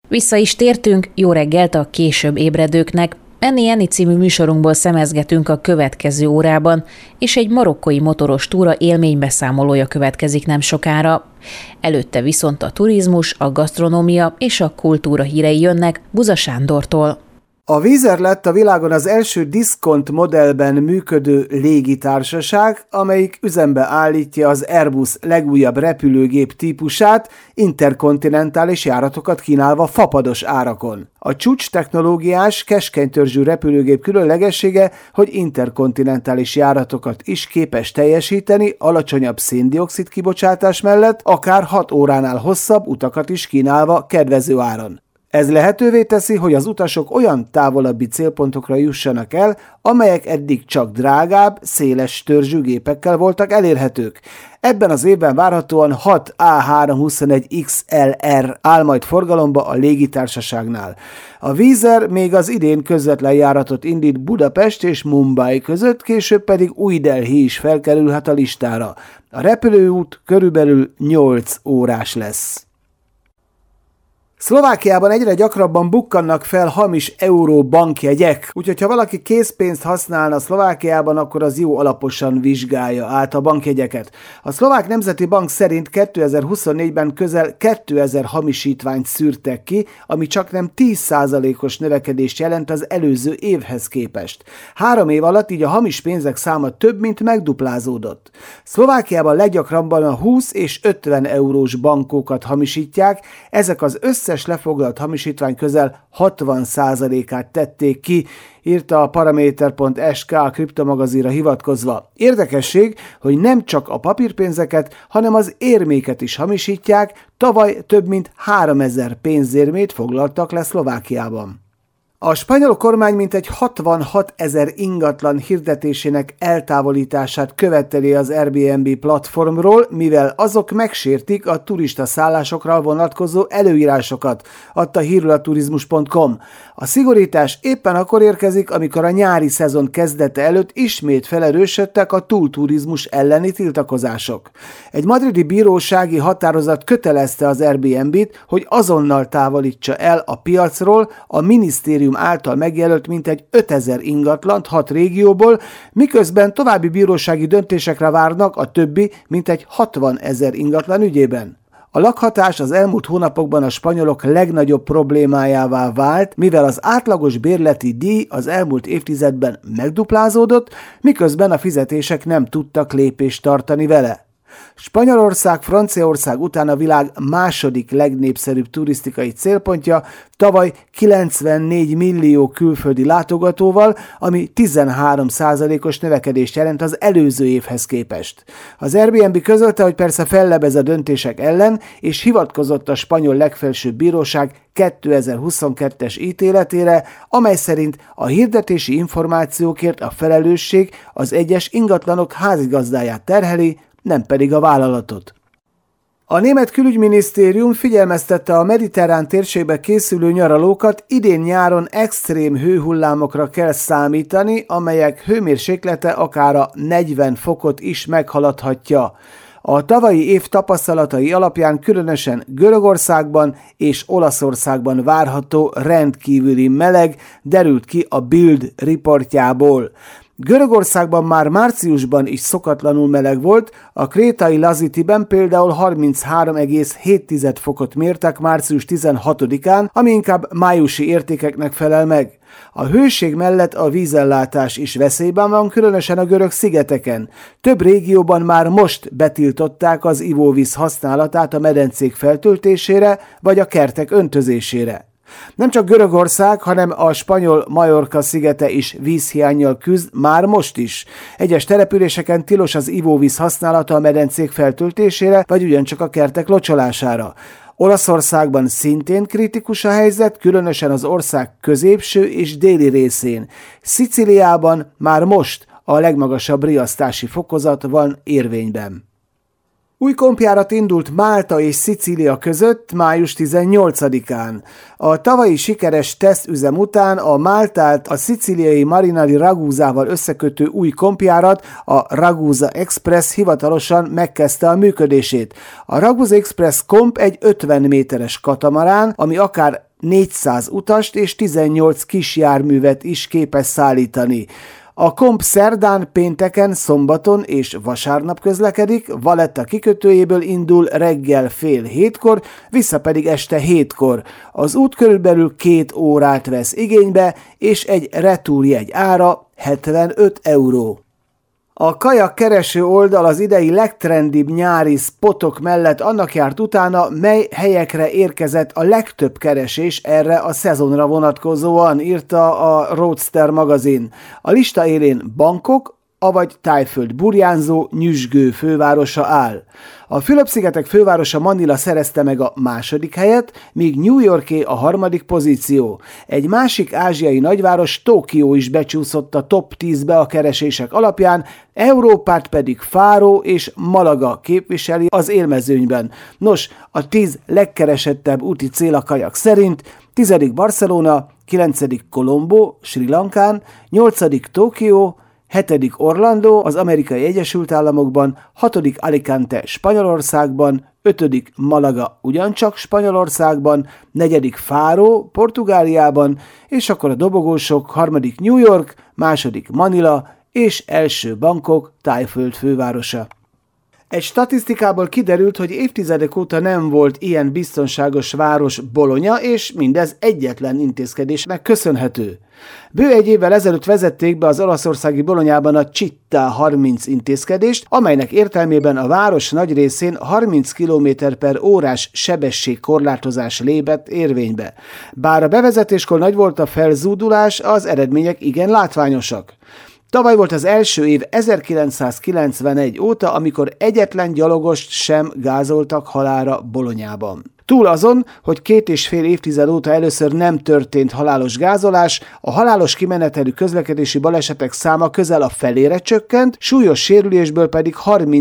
Vissza is tértünk, jó reggelt a később ébredőknek. Enni című műsorunkból szemezgetünk a következő órában, és egy marokkói motoros túra élménybeszámolója következik nem sokára. Előtte viszont a turizmus, a gasztronómia és a kultúra hírei jönnek Buza Sándortól. A Wizz Air lett a világon az első diszkont modellben működő légitársaság, amelyik üzembe állítja az Airbus legújabb repülőgép típusát, interkontinentális járatokat kínálva fapados árakon. A csúcs technológiás, keskenytörzsű repülőgép különlegessége, hogy interkontinentális járatokat is képes teljesíteni alacsonyabb szén-dioxid kibocsátás mellett, akár 6 óránál hosszabb utakat is kínálva kedvező áron. Ez lehetővé teszi, hogy az utasok olyan távolabbi célpontokra jussanak el, amelyek eddig csak drágább, széles törzsű gépekkel voltak elérhetők. Ebben az évben várhatóan 6 A321XLR áll majd forgalomba a légitársaságnál. A Wizz Air még az idén közvetlen járatot indít Budapest és Mumbai között, később pedig Új Delhi is felkerülhet a listára. A repülőút körülbelül 8 órás lesz. Szlovákiában egyre gyakrabban bukkannak fel hamis euró bankjegyek, úgyhogy ha valaki készpénzt használna Szlovákiában, akkor az jó alaposan vizsgálja át a bankjegyeket. A Szlovák Nemzeti Bank szerint 2024-ben közel 2000 hamisítványt szűrtek ki, ami csaknem 10%-os növekedést jelent az előző évhez képest. 3 év alatt így a hamis pénzek száma több mint megduplázódott. Szlovákiában leggyakrabban a 20 és 50 eurós bankókat hamisítják, ezek az összes lefoglalt hamisítvány közel 60%-át tették ki, írta a Parameter.sk a kriptomagazinra hivatkozva. Érdekesség, hogy nem csak a papírpénzeket, hanem az érméket is hamisítják, tavaly több mint 3000 pénzérmét foglaltak le Szlovákiában. A spanyol kormány mintegy 66 000 ingatlan hirdetésének eltávolítását követeli az Airbnb platformról, mivel azok megsértik a turista szállásokra vonatkozó előírásokat, adta hírül a turizmus.com. A szigorítás éppen akkor érkezik, amikor a nyári szezon kezdete előtt ismét felerősödtek a túlturizmus elleni tiltakozások. Egy madridi bírósági határozat kötelezte az Airbnb-t, hogy azonnal távolítsa el a piacról a minisztérium által megjelölt mintegy 5000 ingatlant 6 régióból, miközben további bírósági döntésekre várnak a többi mintegy 60 000 ingatlan ügyében. A lakhatás az elmúlt hónapokban a spanyolok legnagyobb problémájává vált, mivel az átlagos bérleti díj az elmúlt évtizedben megduplázódott, miközben a fizetések nem tudtak lépést tartani vele. Spanyolország, Franciaország után a világ második legnépszerűbb turisztikai célpontja, tavaly 94 millió külföldi látogatóval, ami 13%-os növekedést jelent az előző évhez képest. Az Airbnb közölte, hogy persze fellebez a döntések ellen, és hivatkozott a spanyol legfelsőbb bíróság 2022-es ítéletére, amely szerint a hirdetési információkért a felelősség az egyes ingatlanok házigazdáját terheli, nem pedig a vállalatot. A német külügyminisztérium figyelmeztette a mediterrán térségbe készülő nyaralókat, idén nyáron extrém hőhullámokra kell számítani, amelyek hőmérséklete akár a 40 fokot is meghaladhatja. A tavalyi év tapasztalatai alapján különösen Görögországban és Olaszországban várható rendkívüli meleg, derült ki a Bild riportjából. Görögországban már márciusban is szokatlanul meleg volt, a krétai Lazitiben például 33,7 fokot mértek március 16-án, ami inkább májusi értékeknek felel meg. A hőség mellett a vízellátás is veszélyben van, különösen a görög szigeteken. Több régióban már most betiltották az ivóvíz használatát a medencék feltöltésére vagy a kertek öntözésére. Nem csak Görögország, hanem a spanyol Majorca szigete is vízhiánnyal küzd már most is. Egyes településeken tilos az ivóvíz használata a medencék feltöltésére, vagy ugyancsak a kertek locsolására. Olaszországban szintén kritikus a helyzet, különösen az ország középső és déli részén. Szicíliában már most a legmagasabb riasztási fokozat van érvényben. Új kompjárat indult Málta és Szicília között május 18-án. A tavalyi sikeres tesztüzem után a Máltát a szicíliai Marinari Ragusával összekötő új kompjárat, a Ragusa Express hivatalosan megkezdte a működését. A Ragusa Express komp egy 50 méteres katamarán, ami akár 400 utast és 18 kisjárművet is képes szállítani. A komp szerdán, pénteken, szombaton és vasárnap közlekedik, Valletta kikötőjéből indul reggel 6:30, vissza pedig este 7-kor. Az út körülbelül 2 órát vesz igénybe, és egy retúrjegy ára 75 euró. A kajak kereső oldal az idei legtrendibb nyári spotok mellett annak járt utána, mely helyekre érkezett a legtöbb keresés erre a szezonra vonatkozóan, írta a Roadster magazin. A lista élén Bangkok, avagy Tájföld burjánzó, nyüzsgő fővárosa áll. A Fülöp-szigetek fővárosa Manila szerezte meg a második helyet, míg New Yorké a harmadik pozíció. Egy másik ázsiai nagyváros, Tokió is becsúszott a top 10-be a keresések alapján, Európát pedig Fáró és Malaga képviseli az élmezőnyben. Nos, a 10 legkeresettebb úti cél a kajak szerint: 10. Barcelona, 9. Colombo, Sri Lankán, 8. Tokió, 7. Orlando az Amerikai Egyesült Államokban, 6. Alicante Spanyolországban, 5. Malaga ugyancsak Spanyolországban, 4. Fáró Portugáliában, és akkor a dobogósok: 3. New York, 2. Manila és 1. Bangkok, Tájföld fővárosa. Egy statisztikából kiderült, hogy évtizedek óta nem volt ilyen biztonságos város Bologna, és mindez egyetlen intézkedésnek köszönhető. Bő egy évvel ezelőtt vezették be az olaszországi Bolognában a Città 30 intézkedést, amelynek értelmében a város nagy részén 30 km/h sebességkorlátozás lépett érvénybe. Bár a bevezetéskor nagy volt a felzúdulás, az eredmények igen látványosak. Tavaly volt az első év 1991 óta, amikor egyetlen gyalogost sem gázoltak halálra Bolognában. Túl azon, hogy 2,5 évtized óta először nem történt halálos gázolás, a halálos kimenetelű közlekedési balesetek száma közel a felére csökkent, súlyos sérülésből pedig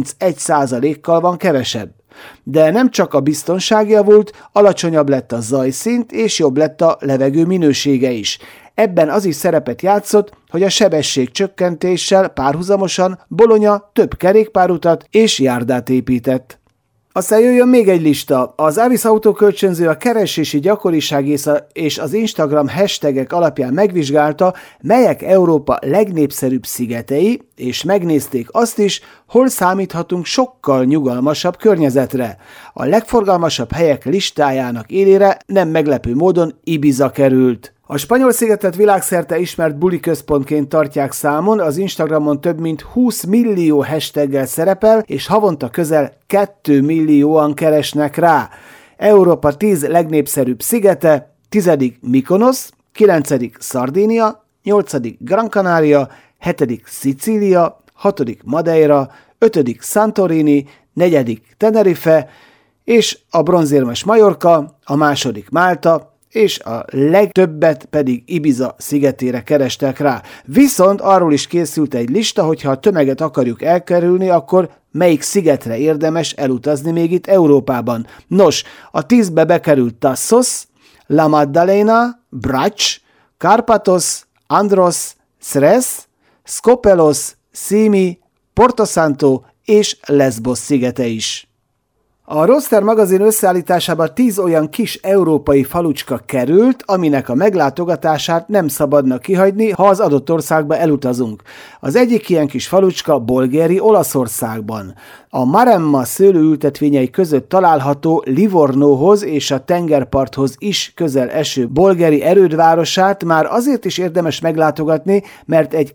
31%-kal van kevesebb. De nem csak a biztonság javult, alacsonyabb lett a zajszint, és jobb lett a levegő minősége is. Ebben az is szerepet játszott, hogy a sebességcsökkentéssel párhuzamosan Bologna több kerékpárutat és járdát épített. Aztán jöjjön még egy lista. Az Avis autókölcsönző a keresési gyakoriság és az Instagram hashtagek alapján megvizsgálta, melyek Európa legnépszerűbb szigetei, és megnézték azt is, hol számíthatunk sokkal nyugalmasabb környezetre. A legforgalmasabb helyek listájának élére nem meglepő módon Ibiza került. A spanyol szigetet világszerte ismert buliközpontként tartják számon, az Instagramon több mint 20 millió hashtaggel szerepel, és havonta közel 2 millióan keresnek rá. Európa 10 legnépszerűbb szigete: 10. Mykonosz, 9. Szardínia, 8. Gran Canaria, 7. Szicília, 6. Madeira, 5. Santorini, 4. Tenerife, és a bronzérmes Majorka, a második Málta, és a legtöbbet pedig Ibiza szigetére kerestek rá. Viszont arról is készült egy lista, hogy ha a tömeget akarjuk elkerülni, akkor melyik szigetre érdemes elutazni még itt Európában. Nos, a 10-be bekerült Tassos, La Maddalena, Brač, Karpathos, Andros, Szresz, Skopelos, Symi, Portosanto és Lesbos szigete is. A Roadster magazin összeállításába 10 olyan kis európai falucska került, aminek a meglátogatását nem szabadna kihagyni, ha az adott országba elutazunk. Az egyik ilyen kis falucska Bolgheri Olaszországban. A Maremma szőlőültetvényei között található Livornóhoz és a tengerparthoz is közel eső Bolgheri erődvárosát már azért is érdemes meglátogatni, mert egy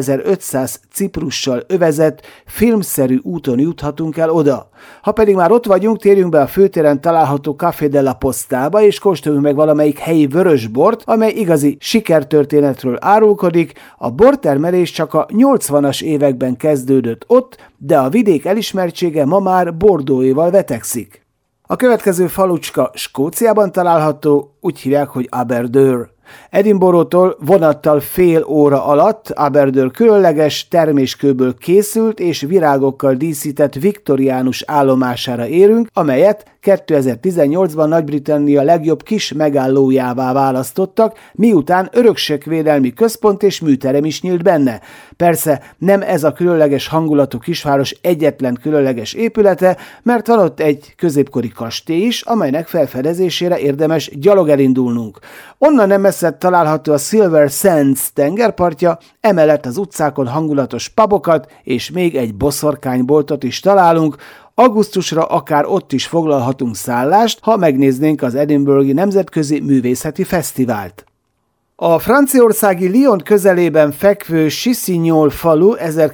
2500 ciprussal övezett, filmszerű úton juthatunk el oda. Ha pedig már ott vagyunk, térjünk be a főtéren található Café della Postába, és kóstoljunk meg valamelyik helyi vörösbort, amely igazi sikertörténetről árulkodik. A bortermelés csak a 80-as években kezdődött ott, de a vidék elismertsége ma már Bordeauxéval vetekszik. A következő falucska Skóciában található, úgy hívják, hogy Aberdour. Edinburghtól vonattal fél óra alatt Aberdeen különleges terméskőből készült és virágokkal díszített viktoriánus állomására érünk, amelyet 2018-ban Nagy-Britannia legjobb kis megállójává választottak, miután örökségvédelmi központ és műterem is nyílt benne. Persze nem ez a különleges hangulatú kisváros egyetlen különleges épülete, mert van ott egy középkori kastély is, amelynek felfedezésére érdemes gyalog elindulnunk. Onnan nem messze található a Silver Sands tengerpartja, emellett az utcákon hangulatos pubokat és még egy boszorkányboltot is találunk. Augusztusra akár ott is foglalhatunk szállást, ha megnéznénk az Edinburghi Nemzetközi Művészeti Fesztivált. A franciaországi Lyon közelében fekvő Chissignol falu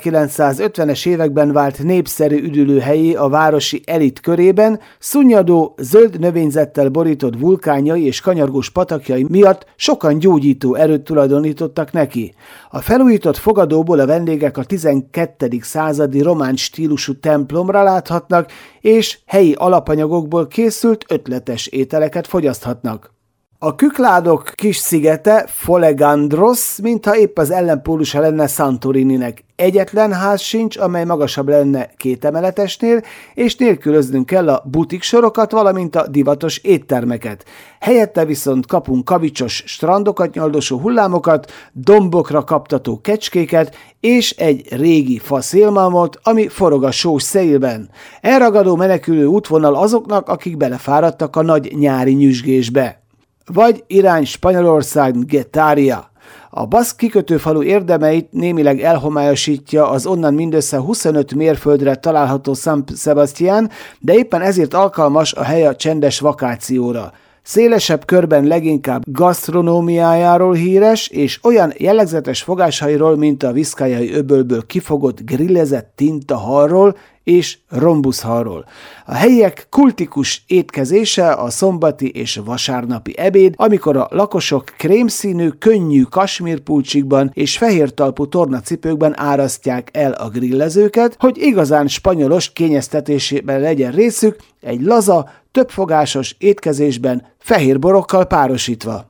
1950-es években vált népszerű üdülőhellyé a városi elit körében, szunnyadó, zöld növényzettel borított vulkánjai és kanyargós patakjai miatt sokan gyógyító erőt tulajdonítottak neki. A felújított fogadóból a vendégek a 12. századi román stílusú templomra láthatnak, és helyi alapanyagokból készült ötletes ételeket fogyaszthatnak. A Kükládok kis szigete, Folegandros, mintha épp az ellenpólusa lenne Santorininek. Egyetlen ház sincs, amely magasabb lenne 2 emeletesnél, és nélkülöznünk kell a butiksorokat, valamint a divatos éttermeket. Helyette viszont kapunk kavicsos strandokat nyaldosó hullámokat, dombokra kaptató kecskéket, és egy régi faszélmalmot, ami forog a sós szélben. Elragadó menekülő útvonal azoknak, akik belefáradtak a nagy nyári nyüzsgésbe. Vagy irány Spanyolország, Getaria. A baszk kikötőfalu érdemeit némileg elhomályosítja az onnan mindössze 25 mérföldre található San Sebastián, de éppen ezért alkalmas a hely a csendes vakációra. Szélesebb körben leginkább gasztronómiájáról híres, és olyan jellegzetes fogásairól, mint a Viszkájai öbölből kifogott grillezett tintahalról és rombuszhalról. A helyiek kultikus étkezése a szombati és vasárnapi ebéd, amikor a lakosok krémszínű, könnyű kasmírpulcsikban és fehér talpú tornacipőkben árasztják el a grillezőket, hogy igazán spanyolos kényeztetésében legyen részük egy laza, többfogásos étkezésben fehér borokkal párosítva.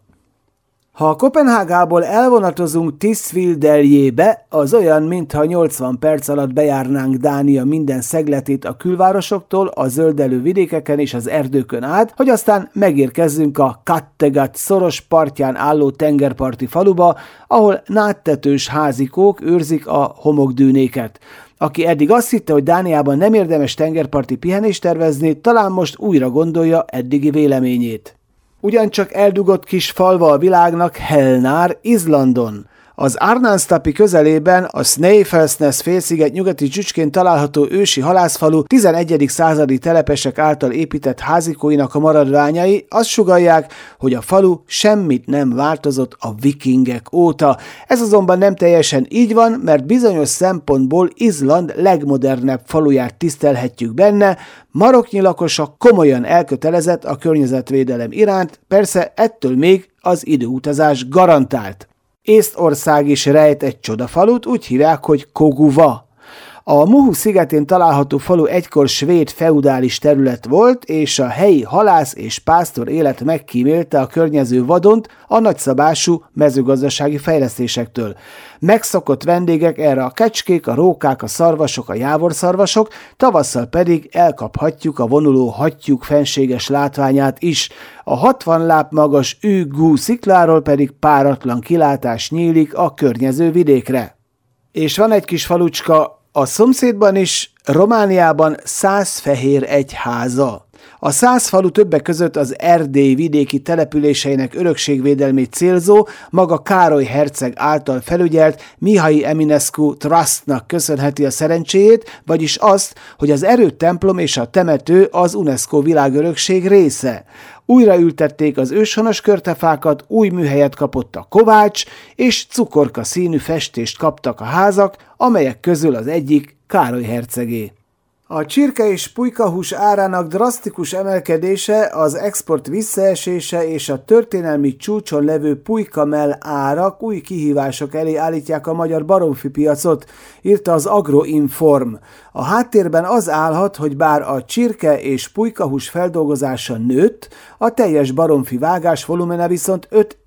Ha Koppenhágából elvonatozunk Tisvildeljébe, az olyan, mintha 80 perc alatt bejárnánk Dánia minden szegletét a külvárosoktól, a zöldelő vidékeken és az erdőkön át, hogy aztán megérkezzünk a Kattegat szoros partján álló tengerparti faluba, ahol nádtetős házikók őrzik a homokdűnéket. Aki eddig azt hitte, hogy Dániában nem érdemes tengerparti pihenést tervezni, talán most újra gondolja eddigi véleményét. Ugyancsak eldugott kis falva a világnak Helnár, Izlandon. Az Arnanstapi közelében a Snæfellsnes félsziget nyugati csücskén található ősi halászfalu 11. századi telepesek által épített házikóinak a maradványai azt sugallják, hogy a falu semmit nem változott a vikingek óta. Ez azonban nem teljesen így van, mert bizonyos szempontból Izland legmodernebb faluját tisztelhetjük benne, maroknyi lakosa komolyan elkötelezett a környezetvédelem iránt, persze ettől még az időutazás garantált. Észtország is rejt egy csodafalut, úgy hívják, hogy Koguva. A Muhu szigetén található falu egykor svéd feudális terület volt, és a helyi halász és pásztor élet megkímélte a környező vadont a nagyszabású mezőgazdasági fejlesztésektől. Megszokott vendégek erre a kecskék, a rókák, a szarvasok, a jávorszarvasok, tavasszal pedig elkaphatjuk a vonuló hattyúk fenséges látványát is. A 60 láb magas Ü-Gú szikláról pedig páratlan kilátás nyílik a környező vidékre. És van egy kis falucska a szomszédban is, Romániában 100 fehér egyháza. A 100 falu többek között az Erdély vidéki településeinek örökségvédelmét célzó, maga Károly herceg által felügyelt Mihai Eminescu Trustnak köszönheti a szerencséjét, vagyis azt, hogy az erődtemplom és a temető az UNESCO világörökség része. Újraültették az őshonos körtefákat, új műhelyet kapott a kovács, és cukorka színű festést kaptak a házak, amelyek közül az egyik Károly hercegé. A csirke és pulykahús árának drasztikus emelkedése, az export visszaesése és a történelmi csúcson levő pulykamell árak új kihívások elé állítják a magyar baromfipiacot, írta az Agroinform. A háttérben az állhat, hogy bár a csirke és pulykahús feldolgozása nőtt, a teljes baromfi vágás volumene viszont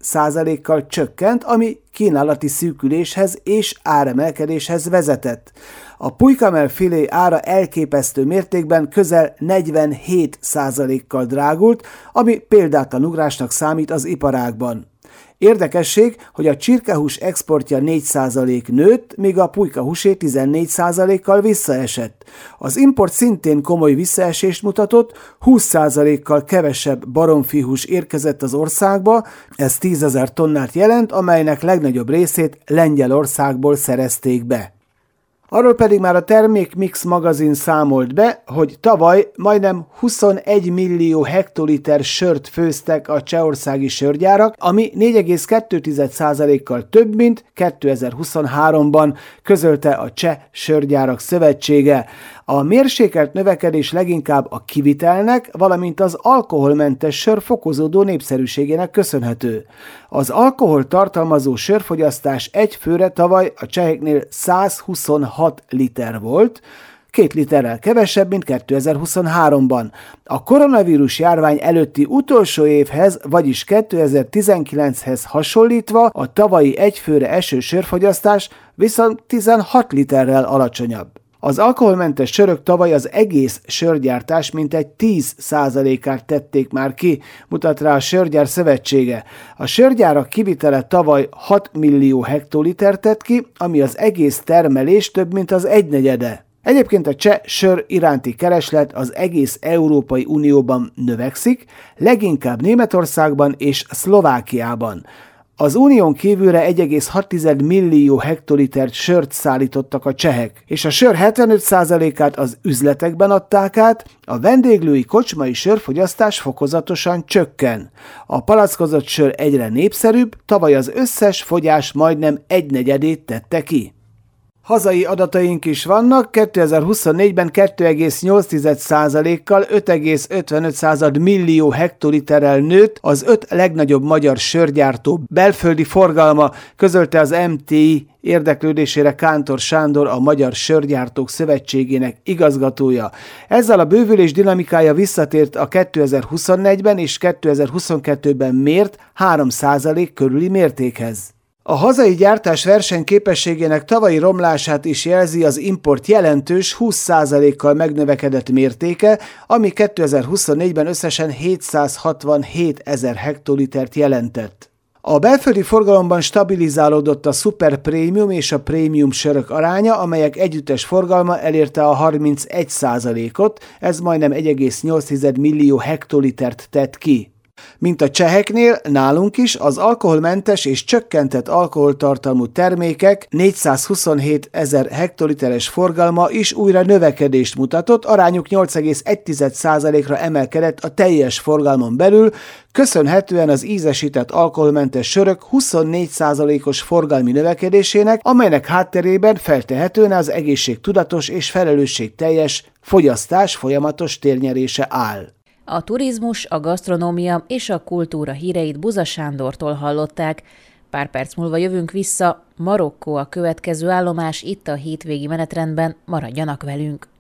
10%-kal csökkent, ami kínálati szűküléshez és áremelkedéshez vezetett. A pulykamell filé ára elképesztő mértékben közel 47%-kal drágult, ami példátlan ugrásnak számít az iparágban. Érdekesség, hogy a csirkehús exportja 4% nőtt, míg a pulykahúsé 14%-kal visszaesett. Az import szintén komoly visszaesést mutatott, 20%-kal kevesebb baromfihús érkezett az országba, ez 10 000 tonnát jelent, amelynek legnagyobb részét Lengyelországból szerezték be. Arról pedig már a Termékmix magazin számolt be, hogy tavaly majdnem 21 millió hektoliter sört főztek a csehországi sörgyárak, ami 4,2%-kal több, mint 2023-ban, közölte a Cseh Sörgyárak Szövetsége. A mérsékelt növekedés leginkább a kivitelnek, valamint az alkoholmentes sör fokozódó népszerűségének köszönhető. Az alkohol tartalmazó sörfogyasztás egy főre tavaly a cseheknél 126 liter volt, 2 literrel kevesebb, mint 2023-ban. A koronavírus járvány előtti utolsó évhez, vagyis 2019-hez hasonlítva a tavalyi egyfőre eső sörfogyasztás viszont 16 literrel alacsonyabb. Az alkoholmentes sörök tavaly az egész sörgyártás mintegy 10%-át tették már ki, mutat rá a Sörgyár Szövetsége. A sörgyárak kivitele tavaly 6 millió hektoliter tett ki, ami az egész termelés több mint az 1/4. Egyébként a cseh sör iránti kereslet az egész Európai Unióban növekszik, leginkább Németországban és Szlovákiában. Az unión kívülre 1,6 millió hektolitert sört szállítottak a csehek, és a sör 75%-át az üzletekben adták át, a vendéglői kocsmai sörfogyasztás fokozatosan csökken. A palackozott sör egyre népszerűbb, tavaly az összes fogyás majdnem 1/4 tette ki. Hazai adataink is vannak, 2024-ben 2,8%-kal 5,55 millió hektoliterrel nőtt az 5 legnagyobb magyar sörgyártó belföldi forgalma, közölte az MTI érdeklődésére Kántor Sándor, a Magyar Sörgyártók Szövetségének igazgatója. Ezzel a bővülés dinamikája visszatért a 2024-ben és 2022-ben mért 3% körüli mértékhez. A hazai gyártás versenyképességének tavalyi romlását is jelzi az import jelentős 20%-kal megnövekedett mértéke, ami 2024-ben összesen 767 000 hektolitert jelentett. A belföldi forgalomban stabilizálódott a Super Prémium és a Prémium sörök aránya, amelyek együttes forgalma elérte a 31%-ot, ez majdnem 1,8 millió hektolitert tett ki. Mint a cseheknél, nálunk is az alkoholmentes és csökkentett alkoholtartalmú termékek 427 000 hektoliteres forgalma is újra növekedést mutatott, arányuk 8,1%-ra emelkedett a teljes forgalmon belül, köszönhetően az ízesített alkoholmentes sörök 24%-os forgalmi növekedésének, amelynek hátterében feltehetően az egészségtudatos és felelősségteljes fogyasztás folyamatos térnyerése áll. A turizmus, a gasztronómia és a kultúra híreit Buza Sándortól hallották. Pár perc múlva jövünk vissza, Marokkó a következő állomás itt a hétvégi menetrendben, maradjanak velünk!